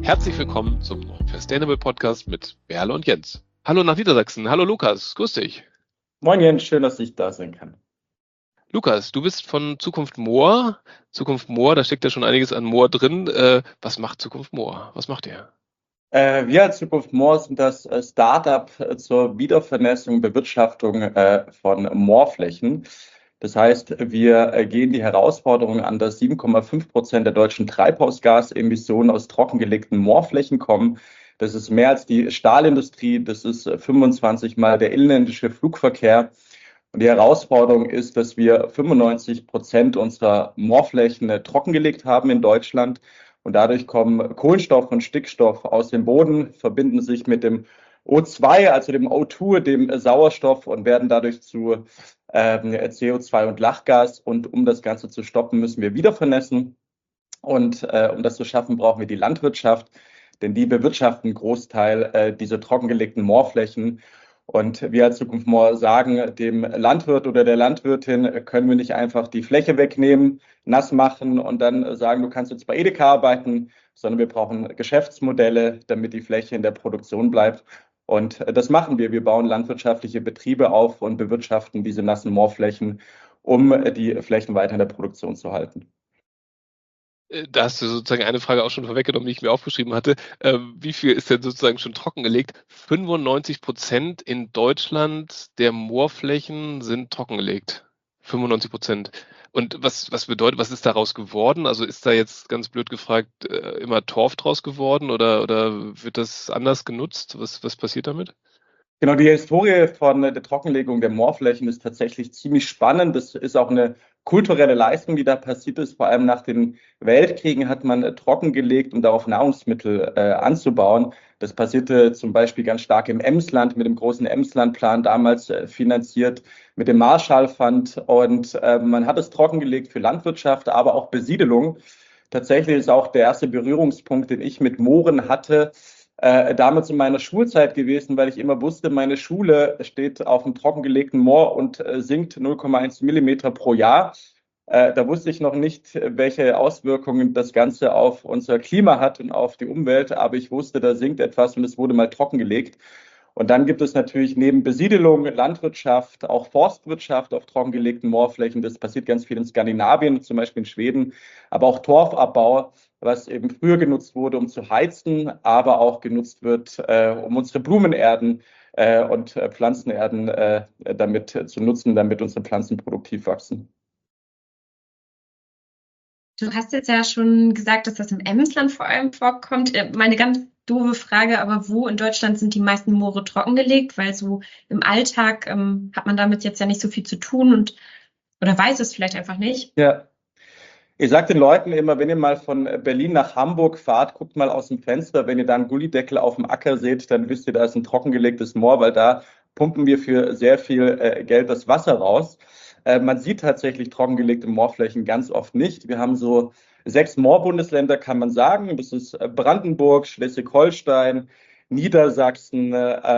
Herzlich willkommen zum Sustainable Podcast mit Berle und Jens. Hallo nach Niedersachsen. Hallo Lukas, grüß dich. Moin Jens, schön, dass ich da sein kann. Lukas, du bist von Zukunft Moor. Zukunft Moor, da steckt ja schon einiges an Moor drin. Was macht Zukunft Moor? Was macht ihr? Wir als Zukunft Moor sind das Startup zur Wiedervernässung und Bewirtschaftung von Moorflächen. Das heißt, wir gehen die Herausforderung an, dass 7,5% der deutschen Treibhausgasemissionen aus trockengelegten Moorflächen kommen. Das ist mehr als die Stahlindustrie, das ist 25 Mal der inländische Flugverkehr. Und die Herausforderung ist, dass wir 95% unserer Moorflächen trockengelegt haben in Deutschland. Und dadurch kommen Kohlenstoff und Stickstoff aus dem Boden, verbinden sich mit dem O2, also dem O2, dem Sauerstoff, und werden dadurch zu CO2 und Lachgas. Und um das Ganze zu stoppen, müssen wir wieder vernässen. Und um das zu schaffen, brauchen wir die Landwirtschaft, denn die bewirtschaften einen Großteil dieser trockengelegten Moorflächen. Und wir als Zukunft Moor sagen, dem Landwirt oder der Landwirtin können wir nicht einfach die Fläche wegnehmen, nass machen und dann sagen, du kannst jetzt bei Edeka arbeiten, sondern wir brauchen Geschäftsmodelle, damit die Fläche in der Produktion bleibt. Und das machen wir. Wir bauen landwirtschaftliche Betriebe auf und bewirtschaften diese nassen Moorflächen, um die Flächen weiter in der Produktion zu halten. Da hast du sozusagen eine Frage auch schon vorweggenommen, die ich mir aufgeschrieben hatte. Wie viel ist denn sozusagen schon trockengelegt? 95% in Deutschland der Moorflächen sind trockengelegt. 95%. Und was bedeutet, was ist daraus geworden? Also ist da jetzt ganz blöd gefragt immer Torf draus geworden oder wird das anders genutzt? Was passiert damit? Genau, die Historie von der Trockenlegung der Moorflächen ist tatsächlich ziemlich spannend. Das ist auch eine kulturelle Leistung, die da passiert ist. Vor allem nach den Weltkriegen hat man trockengelegt, um darauf Nahrungsmittel anzubauen. Das passierte zum Beispiel ganz stark im Emsland mit dem großen Emslandplan, damals finanziert mit dem Marshall Fund. Und man hat es trockengelegt für Landwirtschaft, aber auch Besiedelung. Tatsächlich ist auch der erste Berührungspunkt, den ich mit Mooren hatte, damals in meiner Schulzeit gewesen, weil ich immer wusste, meine Schule steht auf einem trockengelegten Moor und sinkt 0,1 Millimeter pro Jahr. Da wusste ich noch nicht, welche Auswirkungen das Ganze auf unser Klima hat und auf die Umwelt, aber ich wusste, da sinkt etwas und es wurde mal trockengelegt. Und dann gibt es natürlich neben Besiedelung, Landwirtschaft, auch Forstwirtschaft auf trockengelegten Moorflächen. Das passiert ganz viel in Skandinavien, zum Beispiel in Schweden, aber auch Torfabbau, was eben früher genutzt wurde, um zu heizen, aber auch genutzt wird, um unsere Blumenerden und Pflanzenerden damit zu nutzen, damit unsere Pflanzen produktiv wachsen. Du hast jetzt ja schon gesagt, dass das im Emsland vor allem vorkommt. Meine ganz doofe Frage, aber wo in Deutschland sind die meisten Moore trockengelegt? Weil so im Alltag hat man damit jetzt ja nicht so viel zu tun oder weiß es vielleicht einfach nicht. Ja. Ich sage den Leuten immer, wenn ihr mal von Berlin nach Hamburg fahrt, guckt mal aus dem Fenster. Wenn ihr da einen Gullydeckel auf dem Acker seht, dann wisst ihr, da ist ein trockengelegtes Moor, weil da pumpen wir für sehr viel Geld das Wasser raus. Man sieht tatsächlich trockengelegte Moorflächen ganz oft nicht. Wir haben so 6 Moorbundesländer, kann man sagen. Das ist Brandenburg, Schleswig-Holstein, Niedersachsen,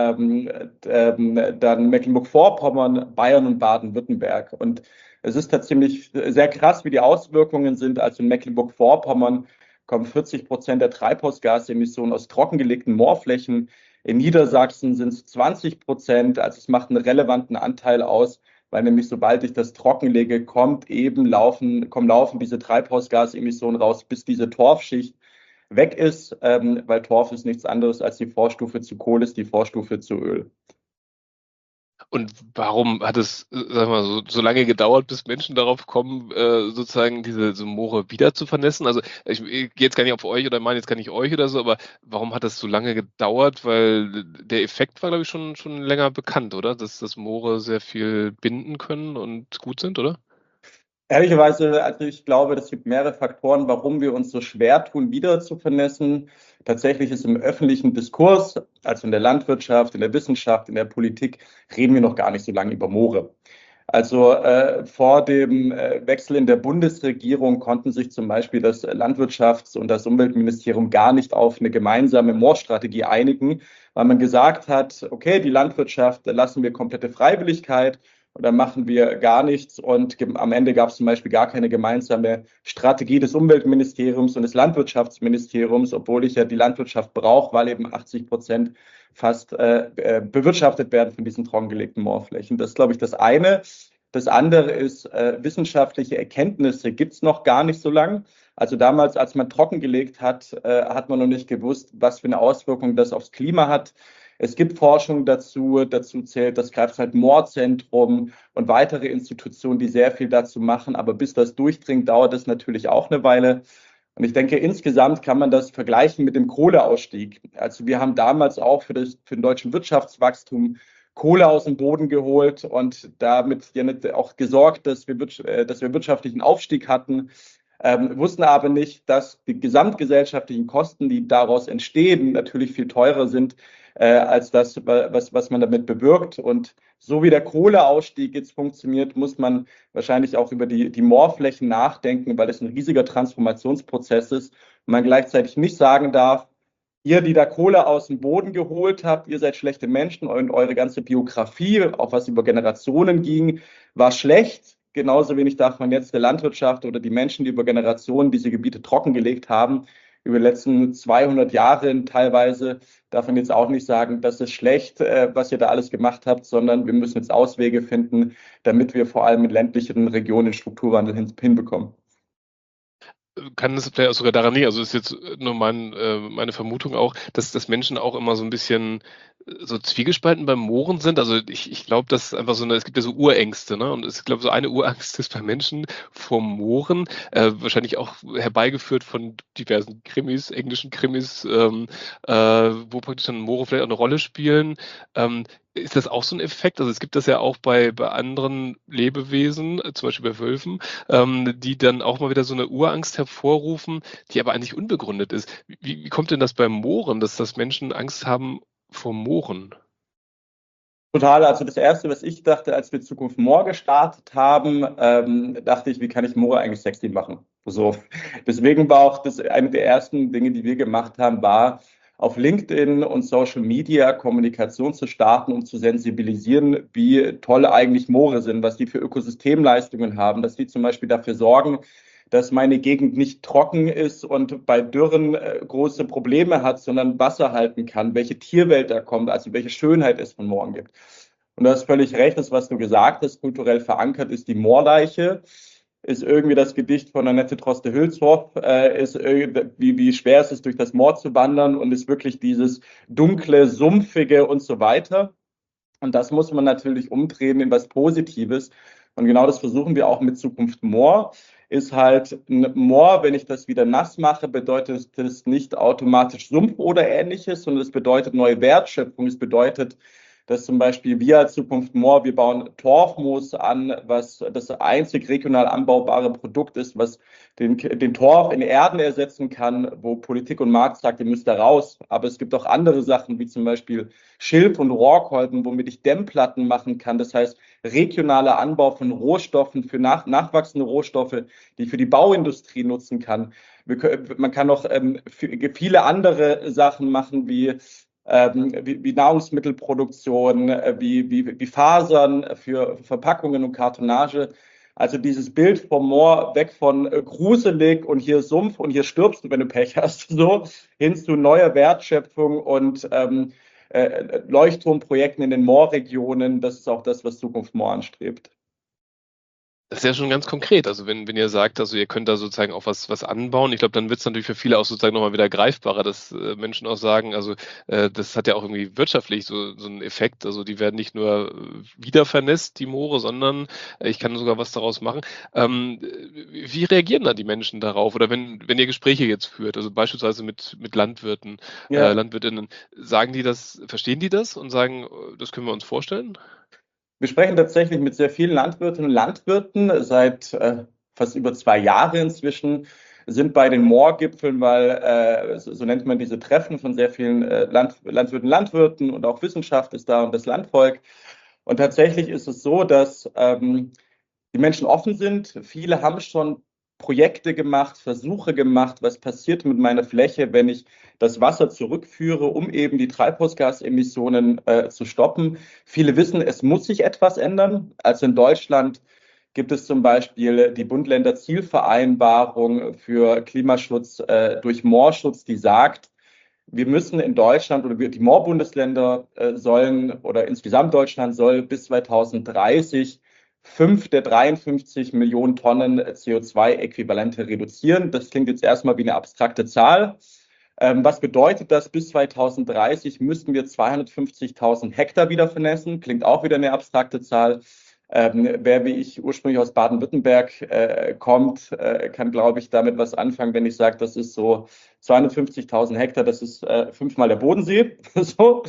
dann Mecklenburg-Vorpommern, Bayern und Baden-Württemberg. Und es ist tatsächlich sehr krass, wie die Auswirkungen sind. Also in Mecklenburg-Vorpommern kommen 40% der Treibhausgasemissionen aus trockengelegten Moorflächen. In Niedersachsen sind es 20%. Also es macht einen relevanten Anteil aus, weil nämlich sobald ich das trockenlege, kommen laufen diese Treibhausgasemissionen raus, bis diese Torfschicht weg ist, weil Torf ist nichts anderes als die Vorstufe zu Kohle, ist die Vorstufe zu Öl. Und warum hat es, sag ich mal, so lange gedauert, bis Menschen darauf kommen, sozusagen diese so Moore wieder zu vernässen? Also ich gehe jetzt gar nicht auf euch oder meine jetzt gar nicht euch oder so, aber warum hat das so lange gedauert? Weil der Effekt war, glaube ich, schon länger bekannt, oder? Dass Moore sehr viel binden können und gut sind, oder? Ehrlicherweise, also ich glaube, es gibt mehrere Faktoren, warum wir uns so schwer tun, wieder zu vernässen. Tatsächlich ist im öffentlichen Diskurs, also in der Landwirtschaft, in der Wissenschaft, in der Politik, reden wir noch gar nicht so lange über Moore. Also vor dem Wechsel in der Bundesregierung konnten sich zum Beispiel das Landwirtschafts- und das Umweltministerium gar nicht auf eine gemeinsame Moorstrategie einigen, weil man gesagt hat, okay, die Landwirtschaft, da lassen wir komplette Freiwilligkeit. oder machen wir gar nichts. Und am Ende gab es zum Beispiel gar keine gemeinsame Strategie des Umweltministeriums und des Landwirtschaftsministeriums, obwohl ich ja die Landwirtschaft brauche, weil eben 80% fast bewirtschaftet werden von diesen trockengelegten Moorflächen. Das ist, glaube ich, das eine. Das andere ist, wissenschaftliche Erkenntnisse gibt es noch gar nicht so lange. Also damals, als man trockengelegt hat, hat man noch nicht gewusst, was für eine Auswirkung das aufs Klima hat. Es gibt Forschung dazu zählt das Greifswald-Moorzentrum und weitere Institutionen, die sehr viel dazu machen. Aber bis das durchdringt, dauert es natürlich auch eine Weile. Und ich denke, insgesamt kann man das vergleichen mit dem Kohleausstieg. Also wir haben damals auch für den deutschen Wirtschaftswachstum Kohle aus dem Boden geholt und damit auch gesorgt, dass wir wirtschaftlichen Aufstieg hatten. Wussten aber nicht, dass die gesamtgesellschaftlichen Kosten, die daraus entstehen, natürlich viel teurer sind als das, was man damit bewirkt. Und so wie der Kohleausstieg jetzt funktioniert, muss man wahrscheinlich auch über die Moorflächen nachdenken, weil es ein riesiger Transformationsprozess ist und man gleichzeitig nicht sagen darf, ihr, die da Kohle aus dem Boden geholt habt, ihr seid schlechte Menschen und eure ganze Biografie, auch was über Generationen ging, war schlecht. Genauso wenig darf man jetzt der Landwirtschaft oder die Menschen, die über Generationen diese Gebiete trockengelegt haben, über die letzten 200 Jahre teilweise, darf man jetzt auch nicht sagen, das ist schlecht, was ihr da alles gemacht habt, sondern wir müssen jetzt Auswege finden, damit wir vor allem in ländlichen Regionen Strukturwandel hinbekommen. Kann es vielleicht auch sogar daran liegen, also ist jetzt nur meine Vermutung auch, dass Menschen auch immer so ein bisschen so zwiegespalten beim Mooren sind. Also ich glaube, dass einfach es gibt ja so Urängste, ne? Und ich glaube, so eine Urangst ist bei Menschen vor Mooren, wahrscheinlich auch herbeigeführt von diversen Krimis, englischen Krimis, wo praktisch dann Moore vielleicht auch eine Rolle spielen. Ist das auch so ein Effekt? Also es gibt das ja auch bei anderen Lebewesen, zum Beispiel bei Wölfen, die dann auch mal wieder so eine Urangst hervorrufen, die aber eigentlich unbegründet ist. Wie kommt denn das beim Mooren, dass Menschen Angst haben vor Mooren? Total, also das Erste, was ich dachte, als wir Zukunft Moor gestartet haben, dachte ich, wie kann ich Moore eigentlich sexy machen? So. Deswegen war auch das eine der ersten Dinge, die wir gemacht haben, war auf LinkedIn und Social Media Kommunikation zu starten, um zu sensibilisieren, wie toll eigentlich Moore sind, was die für Ökosystemleistungen haben, dass die zum Beispiel dafür sorgen, dass meine Gegend nicht trocken ist und bei Dürren große Probleme hat, sondern Wasser halten kann, welche Tierwelt da kommt, also welche Schönheit es von Mooren gibt. Und du hast völlig recht, das, was du gesagt hast, kulturell verankert ist die Moorleiche, ist irgendwie das Gedicht von Annette Droste-Hülshoff, ist wie schwer es ist, durch das Moor zu wandern und ist wirklich dieses dunkle, sumpfige und so weiter. Und das muss man natürlich umdrehen in was Positives. Und genau das versuchen wir auch mit Zukunft Moor. Ist halt ein Moor, wenn ich das wieder nass mache, bedeutet das nicht automatisch Sumpf oder ähnliches, sondern es bedeutet neue Wertschöpfung. Es bedeutet, dass zum Beispiel wir als Zukunft Moor, wir bauen Torfmoos an, was das einzig regional anbaubare Produkt ist, was den Torf in Erden ersetzen kann, wo Politik und Markt sagt, ihr müsst da raus. Aber es gibt auch andere Sachen, wie zum Beispiel Schilf und Rohrkolben, womit ich Dämmplatten machen kann. Das heißt, regionaler Anbau von Rohstoffen für nachwachsende Rohstoffe, die ich für die Bauindustrie nutzen kann. Man kann noch viele andere Sachen machen, wie Nahrungsmittelproduktion, wie Fasern für Verpackungen und Kartonage. Also dieses Bild vom Moor weg von gruselig und hier Sumpf und hier stirbst du, wenn du Pech hast, so hin zu neuer Wertschöpfung und Leuchtturmprojekten in den Moorregionen. Das ist auch das, was Zukunft Moor anstrebt. Das ist ja schon ganz konkret. Also wenn ihr sagt, also ihr könnt da sozusagen auch was anbauen, ich glaube, dann wird es natürlich für viele auch sozusagen nochmal wieder greifbarer, dass Menschen auch sagen, also das hat ja auch irgendwie wirtschaftlich so einen Effekt. Also die werden nicht nur wieder vernässt, die Moore, sondern ich kann sogar was daraus machen. Wie reagieren dann die Menschen darauf? Oder wenn ihr Gespräche jetzt führt, also beispielsweise mit Landwirten, Ja. Landwirtinnen, sagen die das, verstehen die das und sagen, das können wir uns vorstellen? Wir sprechen tatsächlich mit sehr vielen Landwirtinnen und Landwirten seit fast über 2 Jahren inzwischen, sind bei den Moorgipfeln, weil so nennt man diese Treffen von sehr vielen Landwirten, Landwirten und auch Wissenschaft ist da und das Landvolk. Und tatsächlich ist es so, dass die Menschen offen sind. Viele haben schon Projekte gemacht, Versuche gemacht, was passiert mit meiner Fläche, wenn ich das Wasser zurückführe, um eben die Treibhausgasemissionen zu stoppen. Viele wissen, es muss sich etwas ändern. Also in Deutschland gibt es zum Beispiel die Bund-Länder-Zielvereinbarung für Klimaschutz durch Moorschutz, die sagt, wir müssen in Deutschland oder die Moorbundesländer sollen oder insgesamt Deutschland soll bis 2030 5 der 53 Millionen Tonnen CO2-Äquivalente reduzieren. Das klingt jetzt erstmal wie eine abstrakte Zahl. Was bedeutet das? Bis 2030 müssten wir 250.000 Hektar wieder vernässen. Klingt auch wieder eine abstrakte Zahl. Wer wie ich ursprünglich aus Baden-Württemberg kommt, kann, glaube ich, damit was anfangen, wenn ich sage, das ist so 250.000 Hektar, das ist 5-mal der Bodensee. So.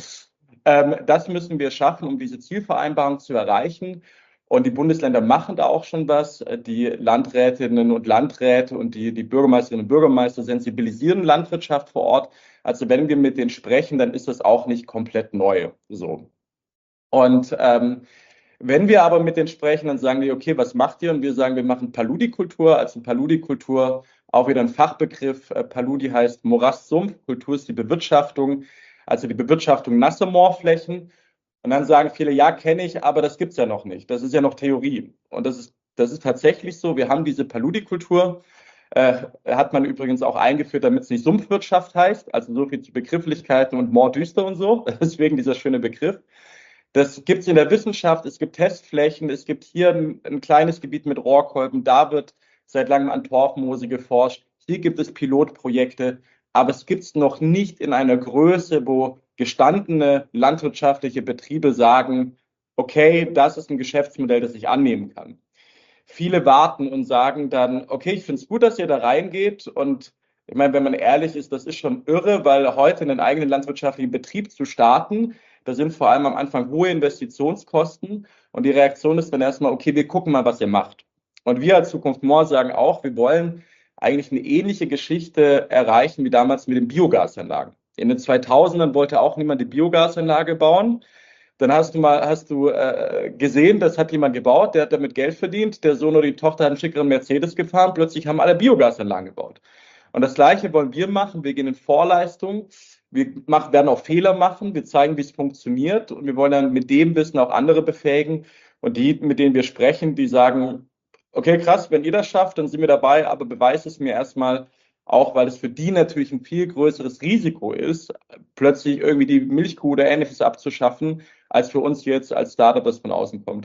Das müssen wir schaffen, um diese Zielvereinbarung zu erreichen. Und die Bundesländer machen da auch schon was. Die Landrätinnen und Landräte und die Bürgermeisterinnen und Bürgermeister sensibilisieren Landwirtschaft vor Ort. Also wenn wir mit denen sprechen, dann ist das auch nicht komplett neu. So. Und wenn wir aber mit denen sprechen, dann sagen die, okay, was macht ihr? Und wir sagen, wir machen Paludikultur. Also Paludikultur, auch wieder ein Fachbegriff. Paludi heißt Morast-Sumpf, Kultur ist die Bewirtschaftung, also die Bewirtschaftung nasser Moorflächen. Und dann sagen viele, ja, kenne ich, aber das gibt es ja noch nicht. Das ist ja noch Theorie. Und das ist tatsächlich so. Wir haben diese Paludikultur, hat man übrigens auch eingeführt, damit es nicht Sumpfwirtschaft heißt. Also so viel zu Begrifflichkeiten und Moordüster und so. Deswegen dieser schöne Begriff. Das gibt es in der Wissenschaft, es gibt Testflächen, es gibt hier ein kleines Gebiet mit Rohrkolben, da wird seit langem an Torfmoose geforscht. Hier gibt es Pilotprojekte, aber es gibt es noch nicht in einer Größe, wo gestandene landwirtschaftliche Betriebe sagen, okay, das ist ein Geschäftsmodell, das ich annehmen kann. Viele warten und sagen dann, okay, ich finde es gut, dass ihr da reingeht. Und ich meine, wenn man ehrlich ist, das ist schon irre, weil heute einen eigenen landwirtschaftlichen Betrieb zu starten, da sind vor allem am Anfang hohe Investitionskosten. Und die Reaktion ist dann erstmal, okay, wir gucken mal, was ihr macht. Und wir als Zukunft Moor sagen auch, wir wollen eigentlich eine ähnliche Geschichte erreichen wie damals mit den Biogasanlagen. In den 2000ern wollte auch niemand die Biogasanlage bauen. Dann hast du gesehen, das hat jemand gebaut, der hat damit Geld verdient. Der Sohn oder die Tochter hat einen schickeren Mercedes gefahren. Plötzlich haben alle Biogasanlagen gebaut. Und das Gleiche wollen wir machen. Wir gehen in Vorleistung. Werden auch Fehler machen. Wir zeigen, wie es funktioniert. Und wir wollen dann mit dem Wissen auch andere befähigen. Und die, mit denen wir sprechen, die sagen, okay, krass, wenn ihr das schafft, dann sind wir dabei. Aber beweist es mir erstmal, auch weil es für die natürlich ein viel größeres Risiko ist, plötzlich irgendwie die Milchkuh oder Ähnliches abzuschaffen, als für uns jetzt als Startup, das von außen kommt.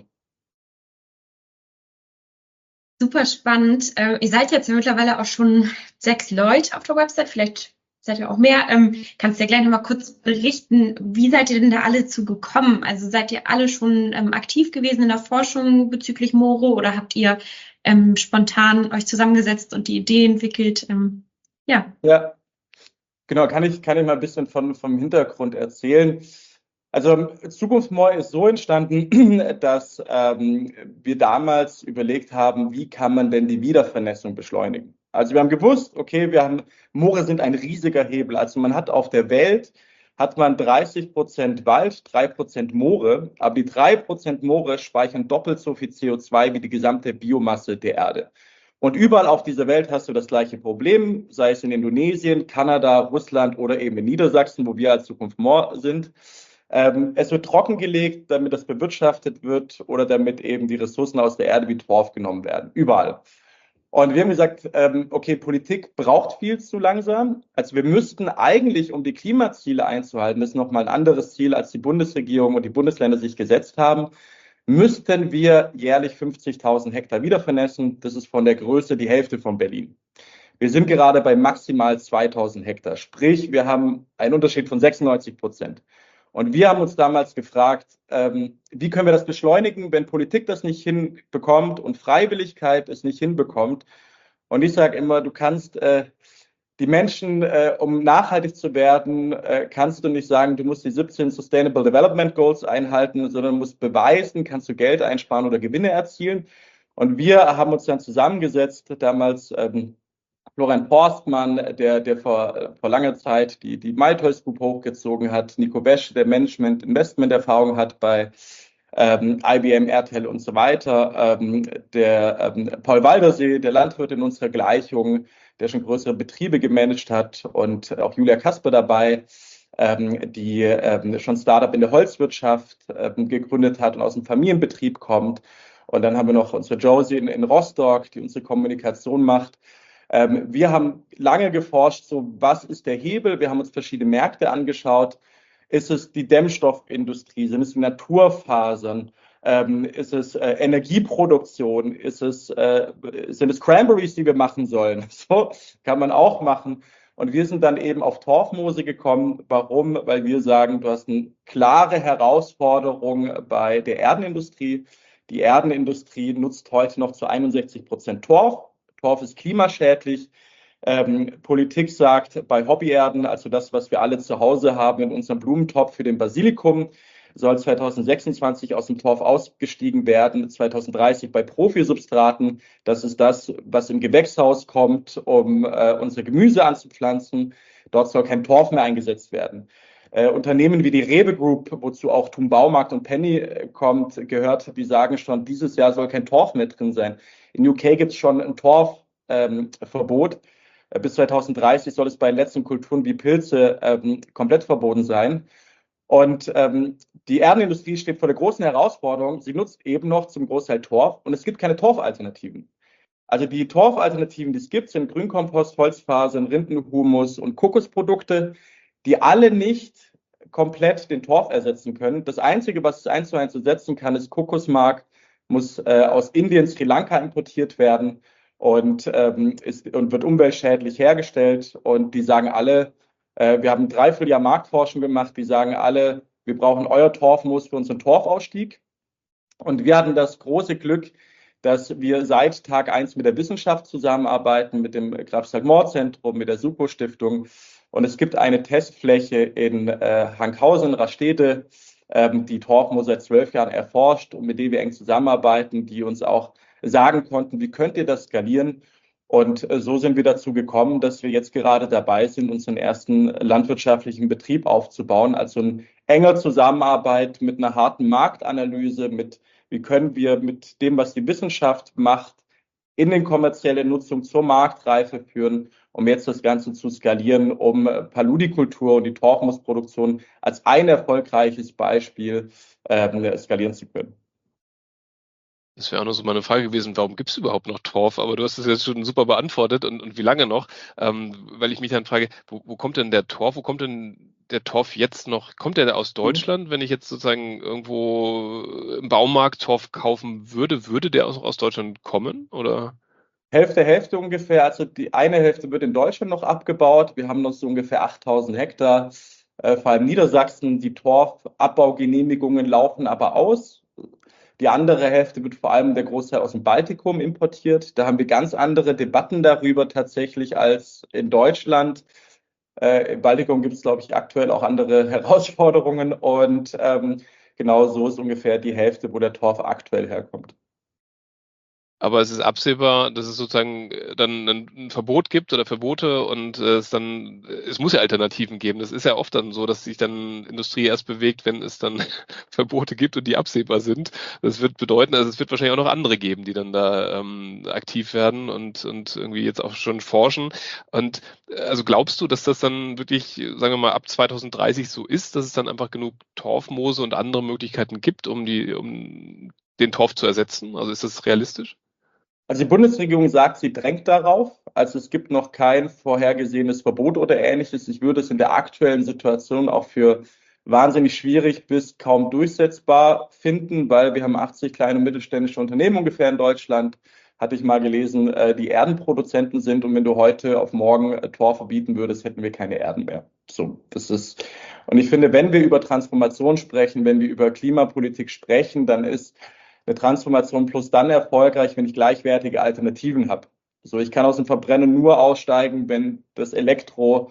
Super spannend. Ihr seid jetzt mittlerweile auch schon 6 Leute auf der Website, vielleicht seid ihr auch mehr. Kannst du ja gleich nochmal kurz berichten, wie seid ihr denn da alle zu gekommen? Also seid ihr alle schon aktiv gewesen in der Forschung bezüglich Moore oder habt ihr spontan euch zusammengesetzt und die Idee entwickelt? Ja, genau, kann ich mal ein bisschen vom Hintergrund erzählen. Also Zukunft Moor ist so entstanden, dass wir damals überlegt haben, wie kann man denn die Wiedervernässung beschleunigen? Also wir haben gewusst, okay, Moore sind ein riesiger Hebel. Also man hat auf der Welt, hat man 30% Wald, 3% Moore, aber die 3% Moore speichern doppelt so viel CO2 wie die gesamte Biomasse der Erde. Und überall auf dieser Welt hast du das gleiche Problem, sei es in Indonesien, Kanada, Russland oder eben in Niedersachsen, wo wir als Zukunft Moor sind. Es wird trockengelegt, damit das bewirtschaftet wird oder damit eben die Ressourcen aus der Erde wie Torf genommen werden. Überall. Und wir haben gesagt, okay, Politik braucht viel zu langsam. Also wir müssten eigentlich, um die Klimaziele einzuhalten, das ist nochmal ein anderes Ziel, als die Bundesregierung und die Bundesländer sich gesetzt haben, müssten wir jährlich 50.000 Hektar wiedervernässen. Das ist von der Größe die Hälfte von Berlin. Wir sind gerade bei maximal 2.000 Hektar. Sprich, wir haben einen Unterschied von 96%. Und wir haben uns damals gefragt, wie können wir das beschleunigen, wenn Politik das nicht hinbekommt und Freiwilligkeit es nicht hinbekommt. Und ich sage immer, du kannst die Menschen, um nachhaltig zu werden, kannst du nicht sagen, du musst die 17 Sustainable Development Goals einhalten, sondern musst beweisen, kannst du Geld einsparen oder Gewinne erzielen. Und wir haben uns dann zusammengesetzt, damals Florian Forstmann, der vor langer Zeit die Malthouse Group hochgezogen hat, Nico Besch, der Management-Investment-Erfahrung hat bei IBM, RTL und so weiter. Der Paul Waldersee, der Landwirt in unserer Gleichung, der schon größere Betriebe gemanagt hat, und auch Julia Kasper dabei, die schon Startup in der Holzwirtschaft gegründet hat und aus dem Familienbetrieb kommt. Und dann haben wir noch unsere Josie in Rostock, die unsere Kommunikation macht. Wir haben lange geforscht, so was ist der Hebel? Wir haben uns verschiedene Märkte angeschaut. Ist es die Dämmstoffindustrie? Sind es die Naturfasern? Ist es Energieproduktion? Sind es Cranberries, die wir machen sollen? So kann man auch machen. Und wir sind dann eben auf Torfmoose gekommen. Warum? Weil wir sagen, du hast eine klare Herausforderung bei der Erdenindustrie. Die Erdenindustrie nutzt heute noch zu 61% Torf. Torf ist klimaschädlich. Politik sagt, bei Hobbyerden, also das, was wir alle zu Hause haben in unserem Blumentopf für den Basilikum, soll 2026 aus dem Torf ausgestiegen werden, 2030 bei Profisubstraten. Das ist das, was im Gewächshaus kommt, um unsere Gemüse anzupflanzen. Dort soll kein Torf mehr eingesetzt werden. Unternehmen wie die Rewe Group, wozu auch Thun Baumarkt und Penny kommt, gehört, die sagen schon, dieses Jahr soll kein Torf mehr drin sein. In UK gibt es schon ein Torfverbot. Bis 2030 soll es bei letzten Kulturen wie Pilze komplett verboten sein. Und die Erdenindustrie steht vor der großen Herausforderung, sie nutzt eben noch zum Großteil Torf und es gibt keine Torfalternativen. Also die Torfalternativen, die es gibt, sind Grünkompost, Holzfasern, Rindenhumus und Kokosprodukte, die alle nicht komplett den Torf ersetzen können. Das Einzige, was es 1:1 ersetzen kann, ist Kokosmark, muss aus Indien, Sri Lanka importiert werden und wird umweltschädlich hergestellt. Und die sagen alle, wir haben 3 Jahr Marktforschung gemacht, die sagen alle, wir brauchen euer Torfmoos für unseren Torfausstieg. Und wir hatten das große Glück, dass wir seit Tag 1 mit der Wissenschaft zusammenarbeiten, mit dem Graf-Salk-Mohr-Zentrum, mit der SUPO-Stiftung. Und es gibt eine Testfläche in Hankhausen, Rastede, die Torfmoor seit 12 Jahren erforscht und mit denen wir eng zusammenarbeiten, die uns auch sagen konnten, wie könnt ihr das skalieren? Und so sind wir dazu gekommen, dass wir jetzt gerade dabei sind, unseren ersten landwirtschaftlichen Betrieb aufzubauen. Also in enger Zusammenarbeit mit einer harten Marktanalyse, mit wie können wir mit dem, was die Wissenschaft macht, in den kommerzielle Nutzung zur Marktreife führen, um jetzt das Ganze zu skalieren, um Paludikultur und die Torfmoosproduktion als ein erfolgreiches Beispiel skalieren zu können. Das wäre auch noch so meine Frage gewesen, warum gibt es überhaupt noch Torf? Aber du hast es jetzt schon super beantwortet und wie lange noch? Weil ich mich dann frage, wo kommt denn der Torf? Wo kommt denn der Torf jetzt noch? Kommt der aus Deutschland? Wenn ich jetzt sozusagen irgendwo im Baumarkt Torf kaufen würde der auch aus Deutschland kommen? Oder? Hälfte ungefähr. Also die eine Hälfte wird in Deutschland noch abgebaut. Wir haben noch so ungefähr 8.000 Hektar, vor allem Niedersachsen. Die Torfabbaugenehmigungen laufen aber aus. Die andere Hälfte wird vor allem der Großteil aus dem Baltikum importiert. Da haben wir ganz andere Debatten darüber tatsächlich als in Deutschland. Im Baltikum gibt es, glaube ich, aktuell auch andere Herausforderungen. Und genau so ist ungefähr die Hälfte, wo der Torf aktuell herkommt. Aber es ist absehbar, dass es sozusagen dann ein Verbot gibt oder Verbote und es muss ja Alternativen geben. Das ist ja oft dann so, dass sich dann Industrie erst bewegt, wenn es dann Verbote gibt und die absehbar sind. Das wird bedeuten, also es wird wahrscheinlich auch noch andere geben, die dann da aktiv werden und irgendwie jetzt auch schon forschen. Und also glaubst du, dass das dann wirklich, sagen wir mal, ab 2030 so ist, dass es dann einfach genug Torfmoose und andere Möglichkeiten gibt, um den Torf zu ersetzen? Also ist das realistisch? Also die Bundesregierung sagt, sie drängt darauf. Also es gibt noch kein vorhergesehenes Verbot oder Ähnliches. Ich würde es in der aktuellen Situation auch für wahnsinnig schwierig bis kaum durchsetzbar finden, weil wir haben 80 kleine und mittelständische Unternehmen ungefähr in Deutschland. Hatte ich mal gelesen, die Erdenproduzenten sind. Und wenn du heute auf morgen Torf verbieten würdest, hätten wir keine Erden mehr. So, und ich finde, wenn wir über Transformation sprechen, wenn wir über Klimapolitik sprechen, dann ist eine Transformation plus dann erfolgreich, wenn ich gleichwertige Alternativen habe. So, ich kann aus dem Verbrennen nur aussteigen, wenn das Elektroauto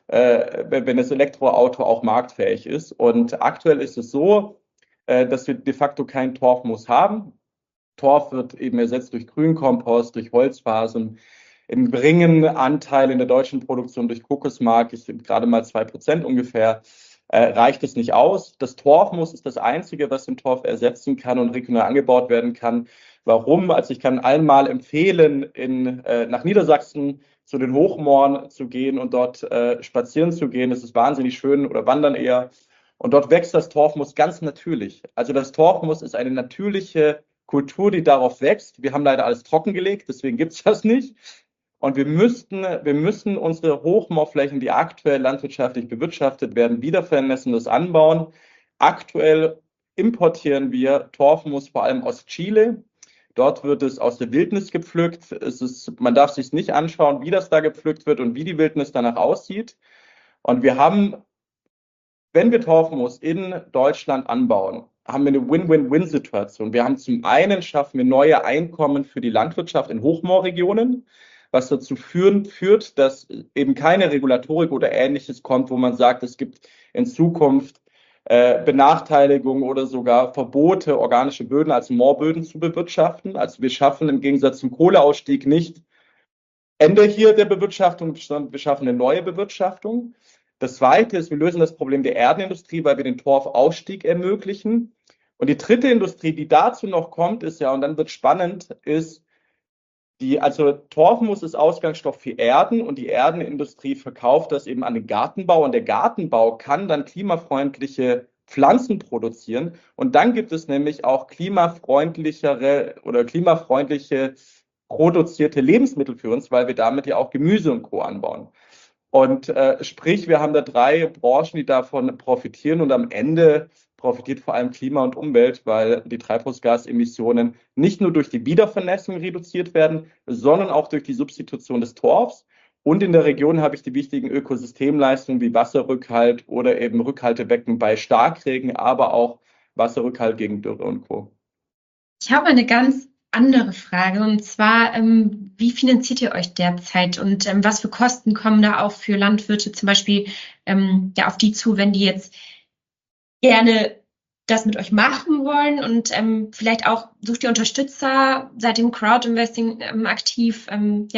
auch marktfähig ist. Und aktuell ist es so, dass wir de facto keinen Torfmoos haben. Torf wird eben ersetzt durch Grünkompost, durch Holzfasern. Im geringen Anteil in der deutschen Produktion durch Kokosmark, ich finde gerade mal 2% ungefähr. reicht es nicht aus. Das Torfmoos ist das Einzige, was den Torf ersetzen kann und regional angebaut werden kann. Warum? Also ich kann allen mal empfehlen, nach Niedersachsen zu den Hochmooren zu gehen und dort spazieren zu gehen. Das ist wahnsinnig schön, oder wandern eher. Und dort wächst das Torfmoos ganz natürlich. Also das Torfmoos ist eine natürliche Kultur, die darauf wächst. Wir haben leider alles trockengelegt, deswegen gibt es das nicht. Und wir müssen unsere Hochmoorflächen, die aktuell landwirtschaftlich bewirtschaftet werden, wiedervernässendes anbauen. Aktuell importieren wir Torfmoos vor allem aus Chile. Dort wird es aus der Wildnis gepflückt. Man darf sich nicht anschauen, wie das da gepflückt wird und wie die Wildnis danach aussieht. Und wir haben, wenn wir Torfmoos in Deutschland anbauen, haben wir eine Win-Win-Win-Situation. Wir haben zum einen, schaffen wir neue Einkommen für die Landwirtschaft in Hochmoorregionen, was dazu führt, dass eben keine Regulatorik oder Ähnliches kommt, wo man sagt, es gibt in Zukunft Benachteiligungen oder sogar Verbote, organische Böden als Moorböden zu bewirtschaften. Also wir schaffen im Gegensatz zum Kohleausstieg nicht Ende hier der Bewirtschaftung, sondern wir schaffen eine neue Bewirtschaftung. Das Zweite ist, wir lösen das Problem der Erdenindustrie, weil wir den Torfausstieg ermöglichen. Und die dritte Industrie, die dazu noch kommt, ist ja, und dann wird spannend, ist, also Torfmoos ist Ausgangsstoff für Erden und die Erdenindustrie verkauft das eben an den Gartenbau und der Gartenbau kann dann klimafreundliche Pflanzen produzieren und dann gibt es nämlich auch klimafreundlichere oder klimafreundliche produzierte Lebensmittel für uns, weil wir damit ja auch Gemüse und Co. anbauen. Und sprich, wir haben da 3 Branchen, die davon profitieren und am Ende profitiert vor allem Klima und Umwelt, weil die Treibhausgasemissionen nicht nur durch die Wiedervernässung reduziert werden, sondern auch durch die Substitution des Torfs. Und in der Region habe ich die wichtigen Ökosystemleistungen wie Wasserrückhalt oder eben Rückhaltebecken bei Starkregen, aber auch Wasserrückhalt gegen Dürre und Co. Ich habe eine ganz andere Frage und zwar, wie finanziert ihr euch derzeit und was für Kosten kommen da auch für Landwirte zum Beispiel auf die zu, wenn die jetzt gerne das mit euch machen wollen und vielleicht auch sucht ihr Unterstützer, seid im Crowdinvesting aktiv.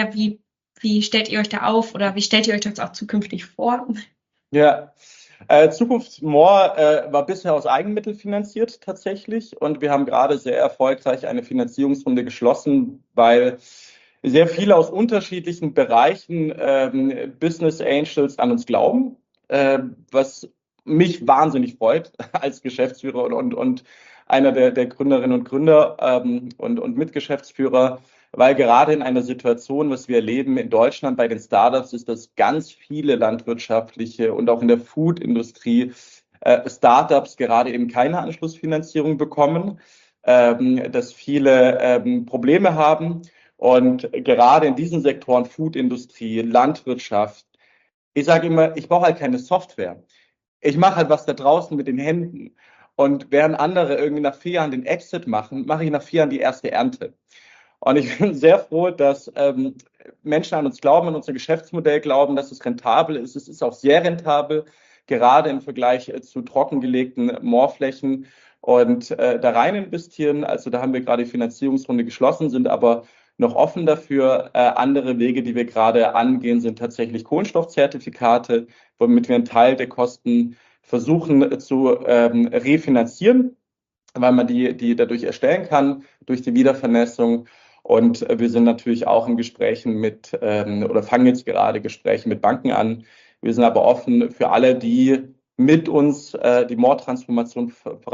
Wie stellt ihr euch da auf oder wie stellt ihr euch das auch zukünftig vor? Ja, Zukunftsmoor war bisher aus Eigenmitteln finanziert tatsächlich und wir haben gerade sehr erfolgreich eine Finanzierungsrunde geschlossen, weil sehr viele aus unterschiedlichen Bereichen Business Angels an uns glauben, was mich wahnsinnig freut als Geschäftsführer und einer der Gründerinnen und Gründer und Mitgeschäftsführer, weil gerade in einer Situation, was wir erleben in Deutschland bei den Startups, ist, dass ganz viele landwirtschaftliche und auch in der Food-Industrie Startups gerade eben keine Anschlussfinanzierung bekommen, dass viele Probleme haben und gerade in diesen Sektoren Food-Industrie, Landwirtschaft, ich sage immer, ich brauche halt keine Software. Ich mache halt was da draußen mit den Händen. Und während andere irgendwie nach 4 Jahren den Exit machen, mache ich nach 4 Jahren die erste Ernte. Und ich bin sehr froh, dass Menschen an uns glauben, an unser Geschäftsmodell glauben, dass es rentabel ist. Es ist auch sehr rentabel, gerade im Vergleich zu trockengelegten Moorflächen und da rein investieren. Also da haben wir gerade die Finanzierungsrunde geschlossen, sind aber noch offen dafür. Andere Wege, die wir gerade angehen, sind tatsächlich Kohlenstoffzertifikate, womit wir einen Teil der Kosten versuchen zu refinanzieren, weil man die dadurch erstellen kann, durch die Wiedervernässung. Und wir sind natürlich auch in Gesprächen oder fangen jetzt gerade Gespräche mit Banken an. Wir sind aber offen für alle, die mit uns die Moortransformation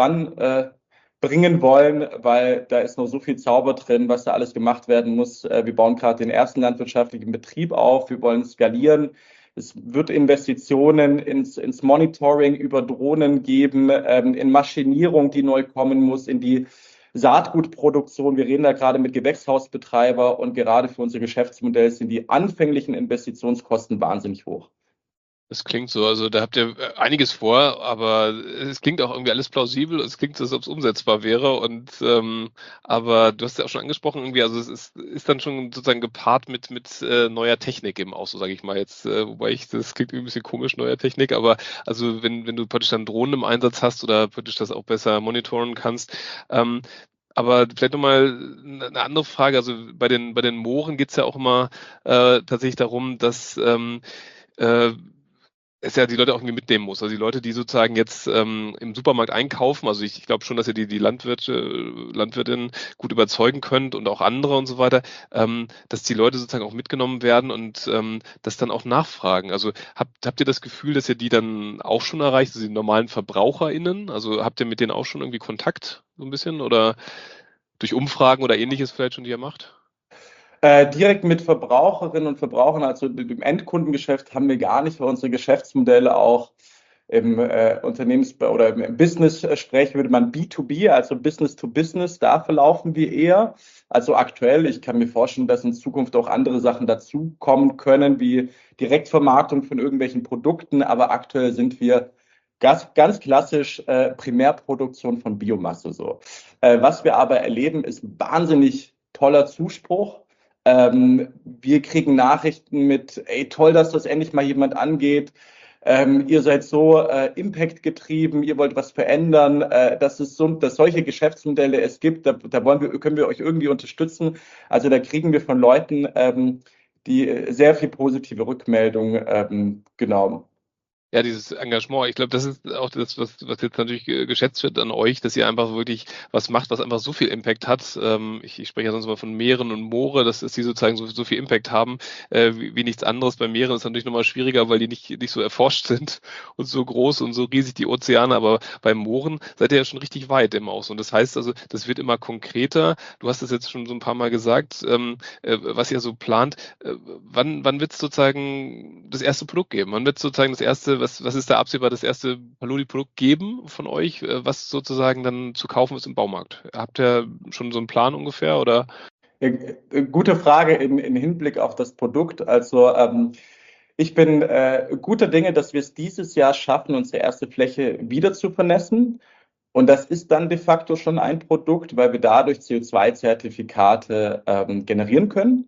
voranbringen wollen, weil da ist noch so viel Zauber drin, was da alles gemacht werden muss. Wir bauen gerade den ersten landwirtschaftlichen Betrieb auf. Wir wollen skalieren. Es wird Investitionen ins Monitoring über Drohnen geben, in Maschinierung, die neu kommen muss, in die Saatgutproduktion. Wir reden da gerade mit Gewächshausbetreiber und gerade für unser Geschäftsmodell sind die anfänglichen Investitionskosten wahnsinnig hoch. Das klingt so, also da habt ihr einiges vor, aber es klingt auch irgendwie alles plausibel. Es klingt, als ob es umsetzbar wäre. Aber du hast ja auch schon angesprochen, irgendwie, also es ist dann schon sozusagen gepaart mit neuer Technik eben auch, so sage ich mal jetzt, wobei das klingt irgendwie ein bisschen komisch, neuer Technik, aber also wenn du praktisch dann Drohnen im Einsatz hast oder praktisch das auch besser monitoren kannst. Aber vielleicht nochmal eine andere Frage. Also bei den Mooren geht es ja auch immer tatsächlich darum, dass es ja die Leute auch irgendwie mitnehmen muss. Also die Leute, die sozusagen jetzt im Supermarkt einkaufen, also ich glaube schon, dass ihr die Landwirtinnen gut überzeugen könnt und auch andere und so weiter, dass die Leute sozusagen auch mitgenommen werden und das dann auch nachfragen. Also habt ihr das Gefühl, dass ihr die dann auch schon erreicht, also die normalen VerbraucherInnen? Also habt ihr mit denen auch schon irgendwie Kontakt so ein bisschen oder durch Umfragen oder ähnliches vielleicht schon, die ihr macht? Direkt mit Verbraucherinnen und Verbrauchern, also im Endkundengeschäft, haben wir gar nicht, weil unsere Geschäftsmodelle auch im oder im Business-Sprech würde man B2B, also Business to Business, da verlaufen wir eher. Also aktuell, ich kann mir vorstellen, dass in Zukunft auch andere Sachen dazukommen können, wie Direktvermarktung von irgendwelchen Produkten, aber aktuell sind wir ganz klassisch Primärproduktion von Biomasse so. Was wir aber erleben, ist wahnsinnig toller Zuspruch. Wir kriegen Nachrichten mit, ey, toll, dass das endlich mal jemand angeht. Ihr seid so Impact getrieben, ihr wollt was verändern, dass solche Geschäftsmodelle es gibt, da können wir euch irgendwie unterstützen. Also da kriegen wir von Leuten die sehr viel positive Rückmeldung, genau. Ja, dieses Engagement, ich glaube, das ist auch das, was jetzt natürlich geschätzt wird an euch, dass ihr einfach wirklich was macht, was einfach so viel Impact hat. Ich spreche ja sonst mal von Meeren und Moore, dass die sozusagen so viel Impact haben, wie nichts anderes. Bei Meeren ist natürlich nochmal schwieriger, weil die nicht so erforscht sind und so groß und so riesig die Ozeane, aber bei Mooren seid ihr ja schon richtig weit im Aus. Und das heißt also, das wird immer konkreter. Du hast es jetzt schon so ein paar Mal gesagt, was ihr so plant. Wann wird es sozusagen das erste Produkt geben? Wann wird es sozusagen das erste, was ist da absehbar, das erste Paludi-Produkt geben von euch, was sozusagen dann zu kaufen ist im Baumarkt? Habt ihr schon so einen Plan ungefähr oder? Ja, gute Frage in Hinblick auf das Produkt. Also ich bin guter Dinge, dass wir es dieses Jahr schaffen, unsere erste Fläche wieder zu vernässen. Und das ist dann de facto schon ein Produkt, weil wir dadurch CO2-Zertifikate generieren können.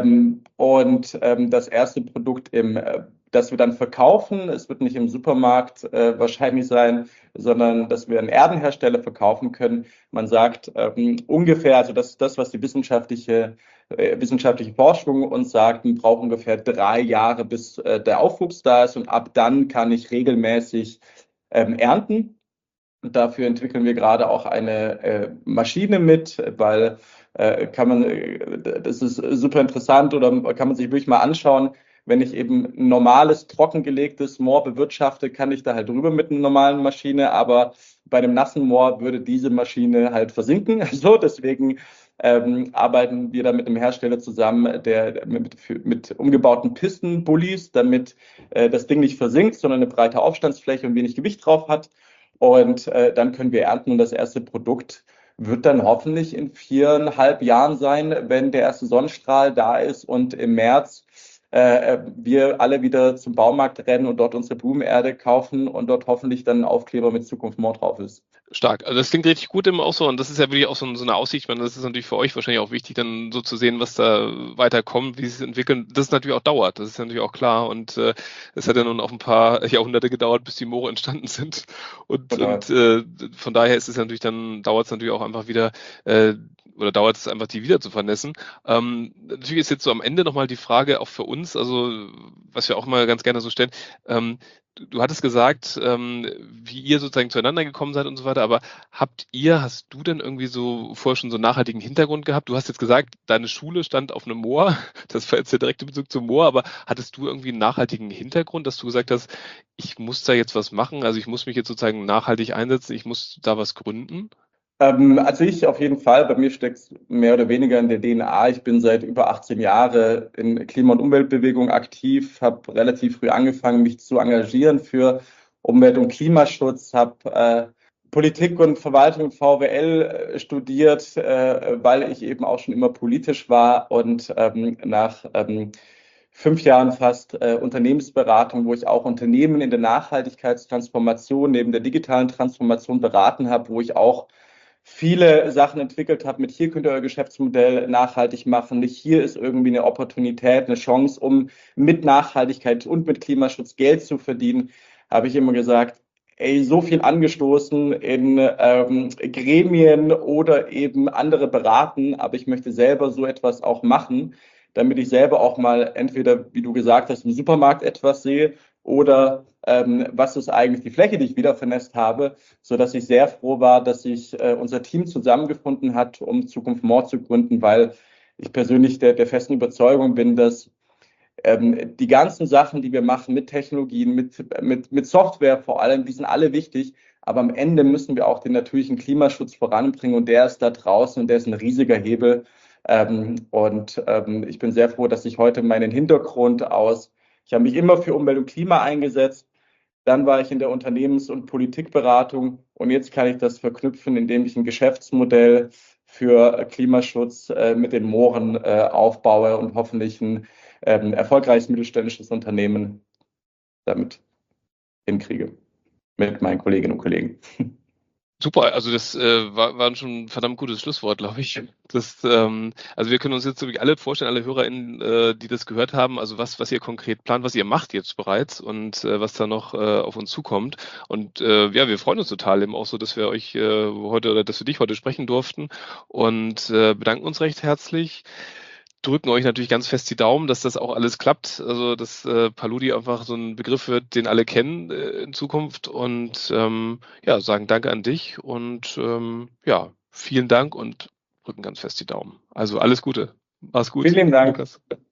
Das erste Produkt, das wir dann verkaufen, es wird nicht im Supermarkt wahrscheinlich sein, sondern dass wir einen Erdenhersteller verkaufen können. Man sagt ungefähr, also das ist das, was die wissenschaftliche Forschung uns sagt, man braucht ungefähr 3 Jahre, bis der Aufwuchs da ist und ab dann kann ich regelmäßig ernten. Und dafür entwickeln wir gerade auch eine Maschine mit, weil das ist super interessant oder kann man sich wirklich mal anschauen, wenn ich eben ein normales, trockengelegtes Moor bewirtschafte, kann ich da halt drüber mit einer normalen Maschine, aber bei einem nassen Moor würde diese Maschine halt versinken. So, deswegen arbeiten wir da mit einem Hersteller zusammen, der mit umgebauten Pistenbullis, damit das Ding nicht versinkt, sondern eine breite Aufstandsfläche und wenig Gewicht drauf hat. Und dann können wir ernten und das erste Produkt wird dann hoffentlich in 4,5 Jahren sein, wenn der erste Sonnenstrahl da ist und im März wir alle wieder zum Baumarkt rennen und dort unsere Blumenerde kaufen und dort hoffentlich dann ein Aufkleber mit Zukunft Moor drauf ist. Stark. Also das klingt richtig gut im auch so und das ist ja wirklich auch so eine Aussicht. Ich meine, das ist natürlich für euch wahrscheinlich auch wichtig, dann so zu sehen, was da weiterkommt, wie sie es entwickeln. Das ist natürlich auch dauert, das ist natürlich auch klar und es hat ja nun auch ein paar Jahrhunderte gedauert, bis die Moore entstanden sind und von daher ist es natürlich dann, dauert es natürlich auch einfach wieder oder dauert es einfach, die wieder zu vernässen. Natürlich ist jetzt so am Ende nochmal die Frage auch für uns, also was wir auch mal ganz gerne so stellen, du hattest gesagt, wie ihr sozusagen zueinander gekommen seid und so weiter, aber hast du denn irgendwie so vorher schon so einen nachhaltigen Hintergrund gehabt? Du hast jetzt gesagt, deine Schule stand auf einem Moor, das war jetzt der direkte Bezug zum Moor, aber hattest du irgendwie einen nachhaltigen Hintergrund, dass du gesagt hast, ich muss da jetzt was machen, also ich muss mich jetzt sozusagen nachhaltig einsetzen, ich muss da was gründen? Also ich auf jeden Fall, bei mir steckt es mehr oder weniger in der DNA. Ich bin seit über 18 Jahren in Klima- und Umweltbewegung aktiv, habe relativ früh angefangen, mich zu engagieren für Umwelt- und Klimaschutz, habe Politik und Verwaltung und VWL studiert, weil ich eben auch schon immer politisch war und nach 5 Jahren fast Unternehmensberatung, wo ich auch Unternehmen in der Nachhaltigkeitstransformation neben der digitalen Transformation beraten habe, wo ich auch viele Sachen entwickelt habe, mit hier könnt ihr euer Geschäftsmodell nachhaltig machen, nicht hier ist irgendwie eine Opportunität, eine Chance, um mit Nachhaltigkeit und mit Klimaschutz Geld zu verdienen, habe ich immer gesagt, ey, so viel angestoßen in Gremien oder eben andere beraten, aber ich möchte selber so etwas auch machen, damit ich selber auch mal entweder, wie du gesagt hast, im Supermarkt etwas sehe oder was ist eigentlich die Fläche, die ich wieder vernässt habe, sodass ich sehr froh war, dass sich unser Team zusammengefunden hat, um Zukunft More zu gründen, weil ich persönlich der festen Überzeugung bin, dass die ganzen Sachen, die wir machen mit Technologien, mit Software vor allem, die sind alle wichtig, aber am Ende müssen wir auch den natürlichen Klimaschutz voranbringen und der ist da draußen und der ist ein riesiger Hebel. Ich bin sehr froh, dass ich heute meinen Hintergrund ich habe mich immer für Umwelt und Klima eingesetzt, dann war ich in der Unternehmens- und Politikberatung und jetzt kann ich das verknüpfen, indem ich ein Geschäftsmodell für Klimaschutz mit den Mooren aufbaue und hoffentlich ein erfolgreiches mittelständisches Unternehmen damit hinkriege mit meinen Kolleginnen und Kollegen. Super, also das war schon ein verdammt gutes Schlusswort, glaube ich. Also wir können uns jetzt wirklich alle vorstellen, alle HörerInnen, die das gehört haben, also was ihr konkret plant, was ihr macht jetzt bereits und was da noch auf uns zukommt. Und ja, wir freuen uns total eben auch so, dass wir euch heute oder dass wir dich heute sprechen durften und bedanken uns recht herzlich. Drücken euch natürlich ganz fest die Daumen, dass das auch alles klappt. Also, dass Paludi einfach so ein Begriff wird, den alle kennen in Zukunft. Und ja, sagen Danke an dich und ja, vielen Dank und drücken ganz fest die Daumen. Also alles Gute. Mach's gut, Vielen Dank. Lukas.